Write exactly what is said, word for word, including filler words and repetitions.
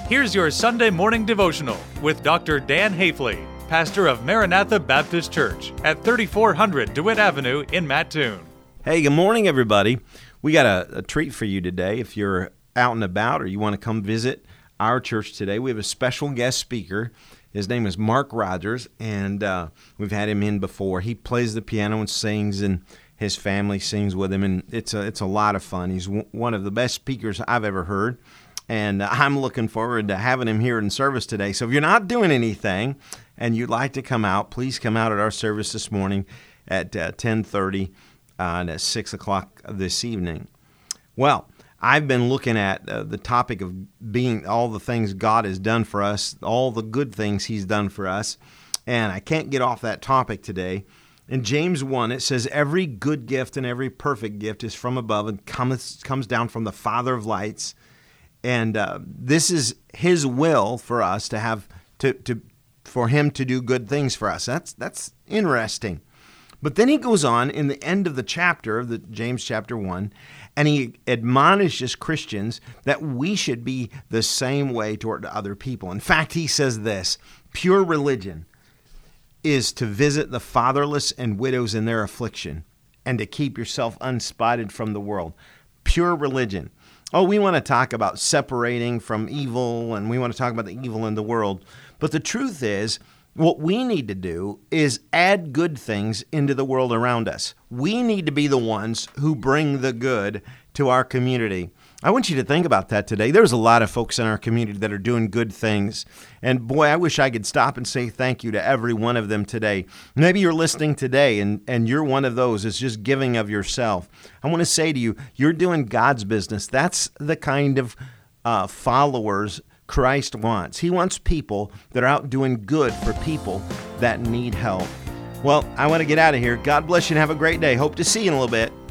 Here's your Sunday morning devotional with Doctor Dan Hafley, pastor of Maranatha Baptist Church at thirty-four hundred DeWitt Avenue in Mattoon. Hey, good morning, everybody. We got a, a treat for you today. If you're out and about or you want to come visit our church today, we have a special guest speaker. His name is Mark Rogers, and uh, we've had him in before. He plays the piano and sings, and his family sings with him, and it's a, it's a lot of fun. He's w- one of the best speakers I've ever heard. And I'm looking forward to having him here in service today. So if you're not doing anything and you'd like to come out, please come out at our service this morning at uh, ten thirty uh, and at six o'clock this evening. Well, I've been looking at uh, the topic of being all the things God has done for us, all the good things he's done for us. And I can't get off that topic today. In James one, it says, every good gift and every perfect gift is from above and comes, comes down from the Father of lights. And uh, this is his will for us to have to, to for him to do good things for us. That's that's interesting. But then he goes on in the end of the chapter of the James chapter one, and he admonishes Christians that we should be the same way toward other people. In fact, he says this: pure religion is to visit the fatherless and widows in their affliction, and to keep yourself unspotted from the world. Pure religion. Oh, we want to talk about separating from evil, and we want to talk about the evil in the world. But the truth is, what we need to do is add good things into the world around us. We need to be the ones who bring the good to our community. I want you to think about that today. There's a lot of folks in our community that are doing good things. And boy, I wish I could stop and say thank you to every one of them today. Maybe you're listening today and, and you're one of those that's just giving of yourself. I want to say to you, you're doing God's business. That's the kind of uh, followers Christ wants. He wants people that are out doing good for people that need help. Well, I want to get out of here. God bless you and have a great day. Hope to see you in a little bit.